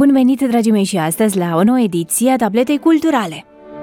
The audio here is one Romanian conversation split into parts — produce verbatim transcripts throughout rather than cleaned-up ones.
Bun venit, dragii mei, și astăzi la o nouă ediție a Tabletei Culturale.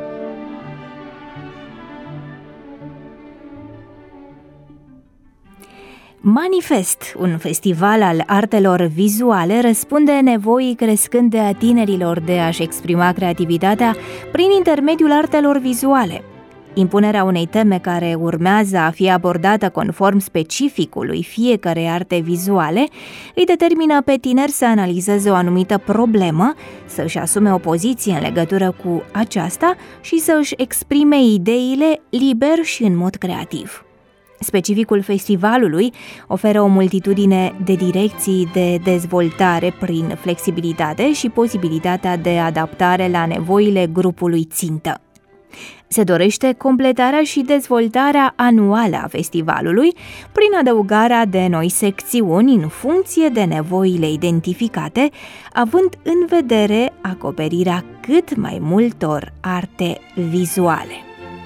Manifest, un festival al artelor vizuale, răspunde nevoii crescânde a tinerilor de a-și exprima creativitatea prin intermediul artelor vizuale. Impunerea unei teme care urmează a fi abordată conform specificului fiecărei arte vizuale îi determină pe tineri să analizeze o anumită problemă, să își asume o poziție în legătură cu aceasta și să își exprime ideile liber și în mod creativ. Specificul festivalului oferă o multitudine de direcții de dezvoltare prin flexibilitate și posibilitatea de adaptare la nevoile grupului țintă. Se dorește completarea și dezvoltarea anuală a festivalului prin adăugarea de noi secțiuni în funcție de nevoile identificate, având în vedere acoperirea cât mai multor arte vizuale.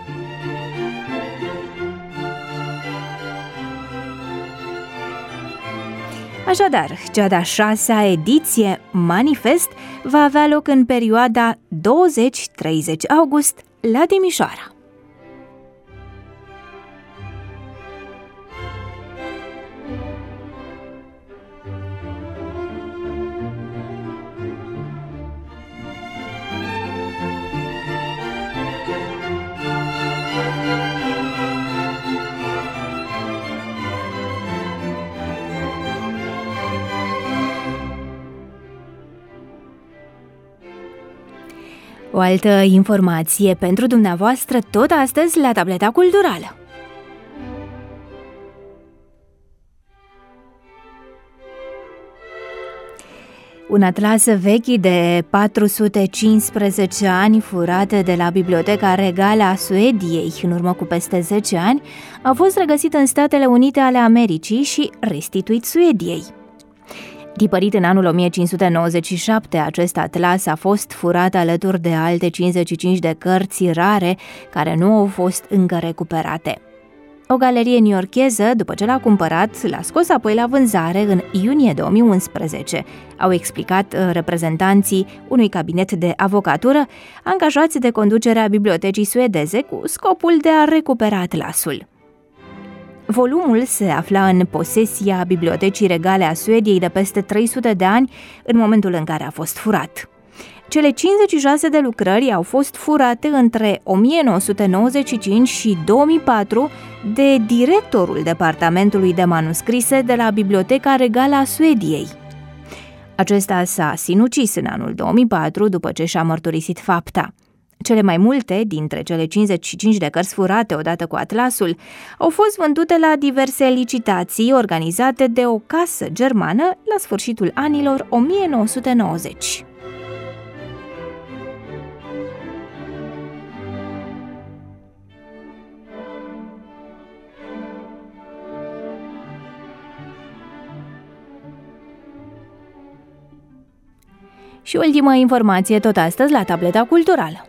Așadar, cea de-a șasea ediție Manifest va avea loc în perioada douăzeci treizeci august la Timișoara. O altă informație pentru dumneavoastră tot astăzi la Tableta Culturală. Un atlas vechi de patru sute cincisprezece ani, furat de la Biblioteca Regală a Suediei în urmă cu peste zece ani, a fost regăsit în Statele Unite ale Americii și restituit Suediei. Tipărit în anul o mie cinci sute nouăzeci și șapte, acest atlas a fost furat alături de alte cincizeci și cinci de cărți rare care nu au fost încă recuperate. O galerie newyorkeză, după ce l-a cumpărat, l-a scos apoi la vânzare în iunie două mii unsprezece, au explicat reprezentanții unui cabinet de avocatură angajați de conducerea bibliotecii suedeze cu scopul de a recupera atlasul. Volumul se afla în posesia Bibliotecii Regale a Suediei de peste trei sute de ani în momentul în care a fost furat. Cele cincizeci și șase de lucrări au fost furate între o mie nouă sute nouăzeci și cinci și două mii patru de directorul Departamentului de Manuscrise de la Biblioteca Regală a Suediei. Acesta s-a sinucis în anul două mii patru după ce și-a mărturisit fapta. Cele mai multe dintre cele cincizeci și cinci de cărți furate odată cu atlasul au fost vândute la diverse licitații organizate de o casă germană la sfârșitul anilor o mie nouă sute nouăzeci. Și ultima informație tot astăzi la Tableta Culturală.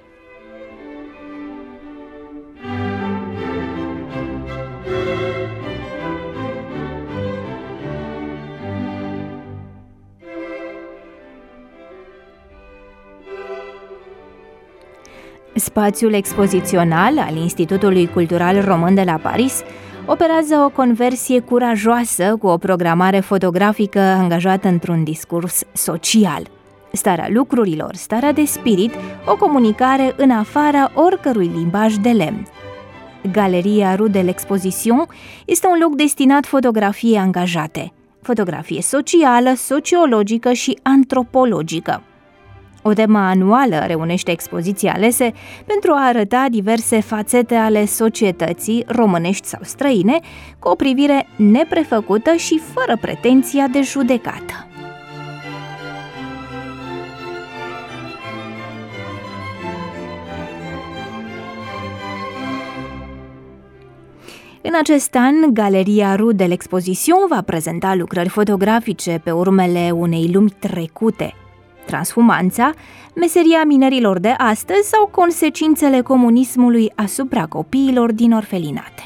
Spațiul expozițional al Institutului Cultural Român de la Paris operează o conversie curajoasă cu o programare fotografică angajată într-un discurs social. Starea lucrurilor, starea de spirit, o comunicare în afara oricărui limbaj de lemn. Galeria Rue de l'Exposition este un loc destinat fotografiei angajate, fotografie socială, sociologică și antropologică. O temă anuală reunește expoziții alese pentru a arăta diverse fațete ale societății românești sau străine, cu o privire neprefăcută și fără pretenția de judecată. În acest an, Galeria Rue de l'Exposition va prezenta lucrări fotografice pe urmele unei lumi trecute. Transhumanța, meseria minerilor de astăzi sau consecințele comunismului asupra copiilor din orfelinate.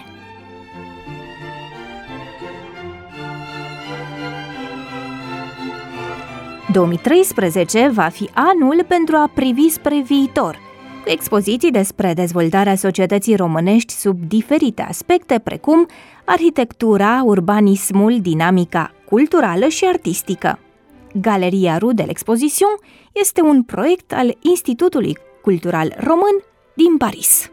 două mii treisprezece va fi anul pentru a privi spre viitor, cu expoziții despre dezvoltarea societății românești sub diferite aspecte, precum arhitectura, urbanismul, dinamica culturală și artistică. Galeria Rue de l'Exposition este un proiect al Institutului Cultural Român din Paris.